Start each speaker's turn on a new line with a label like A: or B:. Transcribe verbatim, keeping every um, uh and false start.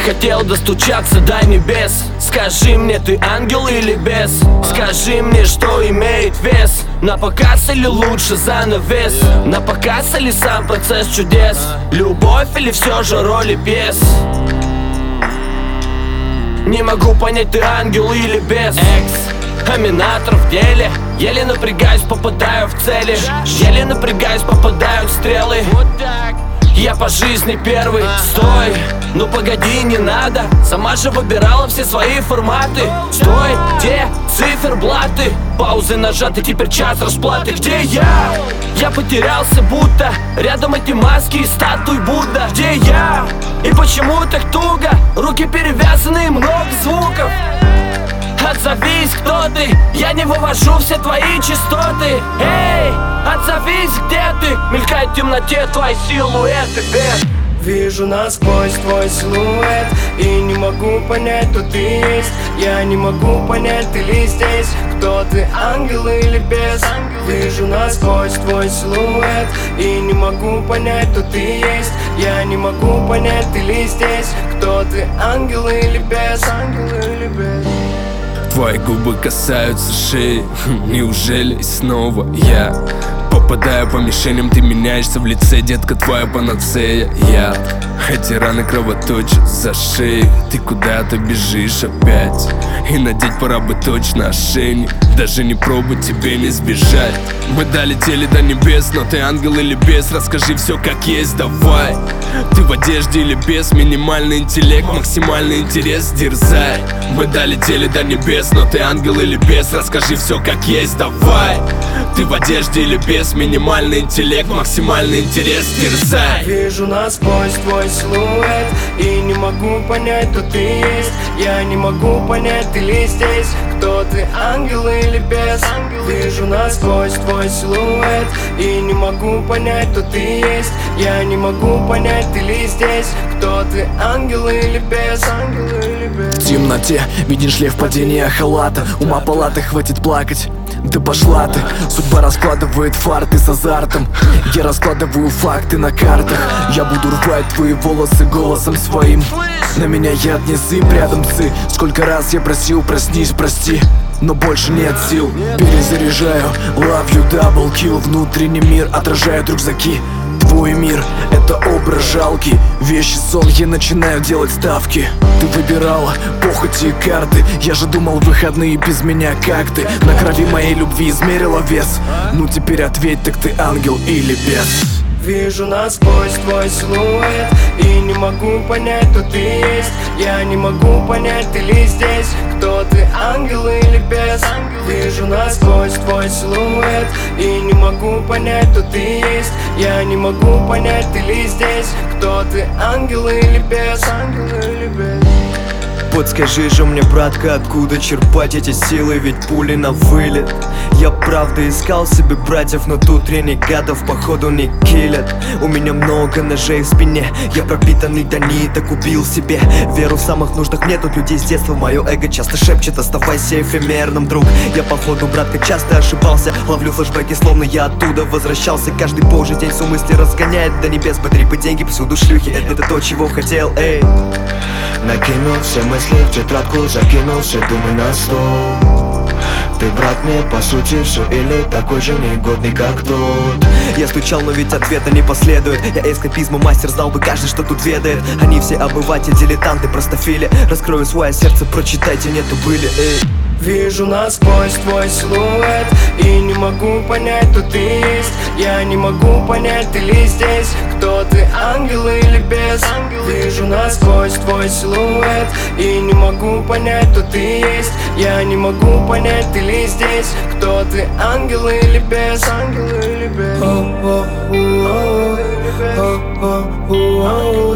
A: хотел достучаться до небес. Скажи мне, ты ангел или бес? Скажи мне, что имеет вес? На показ или лучше занавес? На показ или сам процесс чудес? Любовь или все же роли пьес? Не могу понять, ты ангел или бес. Экс-аминатор в деле. Еле напрягаюсь, попадаю в цели. Еле напрягаюсь, попадают стрелы. Я по жизни первый. Стой, ну погоди, не надо. Сама же выбирала все свои форматы. Стой, где циферблаты? Паузы нажаты, теперь час расплаты. Где я? Я потерялся будто. Рядом эти маски и статуи Будда. Где я? И почему так туго? Руки перевязаны, много звуков. Отзовись, кто ты? Я не вывожу все твои частоты. Эй, отзовись, где ты? Мелькает в темноте твои силуэты. Бед.
B: Вижу насквозь твой силуэт и не могу понять, кто ты есть. Я не могу понять, ты ли здесь. Кто ты, ангел или бес? Вижу насквозь твой силуэт и не могу понять, кто ты есть. Я не могу понять, ты ли здесь. Кто ты, ангел или бес? Ангел или бес?
C: Твои губы касаются шеи. Неужели снова я попадаю по мишеням? Ты меняешься в лице, детка, твоя панацея. Я, эти раны кровоточат за шею. Ты куда-то бежишь опять, и надеть пора бы точно ошейник. Даже не пробуй, тебе не сбежать. Мы долетели до небес, но ты ангел или бес? Расскажи все как есть, давай. Ты в одежде или без? Минимальный интеллект, максимальный интерес, дерзай. Мы долетели до небес, но ты ангел или бес? Расскажи все как есть, давай. Ты в одежде или без? Минимальный интеллект, максимальный интерес, дерзай.
B: Вижу насквозь твой силуэт и не могу понять, кто ты есть. Я не могу понять, ты ли здесь. Кто ты, ангел или бес? Вижу насквозь твой силуэт и не могу понять, кто ты есть. Я не могу понять, ты ли здесь. Кто ты, ангел или бес? Ангел или бес?
D: В темноте видишь ли в падении халата. Ума палаты, хватит плакать. Да пошла ты, судьба раскладывает фарты с азартом. Я раскладываю факты на картах. Я буду рвать твои волосы голосом своим. На меня яд не сыпь, рядом псы. Сколько раз я просил, проснись, прости, но больше нет сил. Перезаряжаю, love you, double kill. Внутренний мир отражает рюкзаки. Твой мир — это образ жалкий. Вещи, сон, я начинаю делать ставки. Ты выбирала похоти и карты. Я же думал, выходные без меня как ты. На крови моей любви измерила вес. Ну теперь ответь, так ты ангел или бес?
B: Вижу насквозь твой силуэт и не могу понять, кто ты есть. Я не могу понять, ты ли здесь. Кто ты, ангел или бес? Вижу насквозь твой силуэт и не могу понять, кто ты есть. Я не могу понять, ты ли здесь. Кто ты, ангел или бес? Ангел или бес?
E: Подскажи же мне, братка, откуда черпать эти силы, ведь пули на вылет. Я правда искал себе братьев, но тут ренегатов походу не киллят. У меня много ножей в спине, я пропитанный до ниток, убил себе веру в самых нужных мне тут людей с детства. Мое эго часто шепчет, оставайся эфемерным, друг. Я походу, братка, часто ошибался. Ловлю флешбеки, словно я оттуда возвращался. Каждый божий день все мысли разгоняет до небес. Потребы, деньги, повсюду шлюхи, это то, чего хотел, эй.
F: Накинул все мысли в тетрадку, закинул все думы на стол. Ты, брат, мне по сути все или такой же негодный, как тот.
E: Я стучал, но ведь ответа не последует. Я эскапизма мастер, знал бы каждый, что тут ведает. Они все обыватели, дилетанты, простофили. Раскрою свое сердце, прочитайте, нету были, эй.
B: Вижу насквозь твой силуэт и не могу понять, кто ты есть. Я не могу понять, ты ли здесь. Кто ты, ангел или бес? Вижу насквозь твой силуэт и не могу понять, кто ты есть. Я не могу понять, ты ли здесь. Кто ты, ангел или бес? Ангел или бес?